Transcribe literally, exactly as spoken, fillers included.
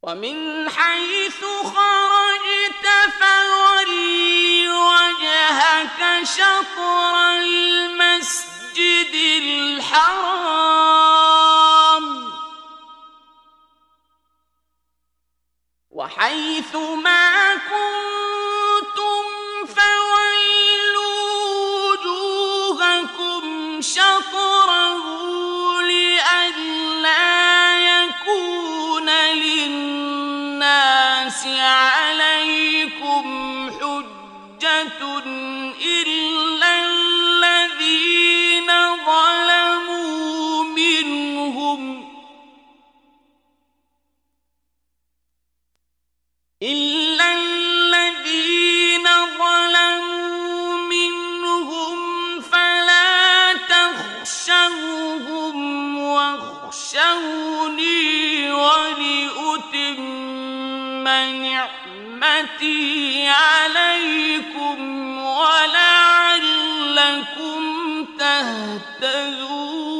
ومن حيث خرجت فول وجهك شطر المسجد الحرام وحيث ما كنتم فولوا وجوهكم شطره لئلا يكون للناس عليكم حجة إلا الذين ظلموا منهم إلا الذين ظلموا منهم فلا تخشوهم واخشوني ولأتم نعمتي عليكم ولعلكم تهتدون.